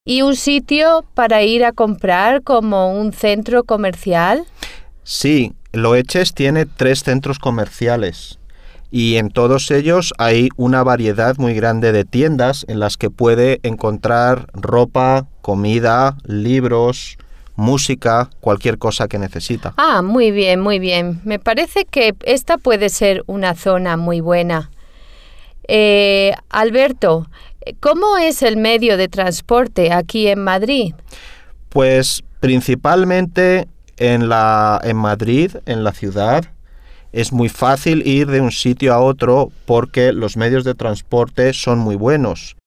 ¿Y un sitio para ir a comprar como un centro comercial? Sí, Loeches tiene 3 centros comerciales y en todos ellos hay una variedad muy grande de tiendas en las que puede encontrar ropa, comida, libros, música, cualquier cosa que necesita. Ah, muy bien, muy bien. Me parece que esta puede ser una zona muy buena. Alberto, ¿cómo es el medio de transporte aquí en Madrid? Pues principalmente en Madrid, en la ciudad, es muy fácil ir de un sitio a otro porque los medios de transporte son muy buenos.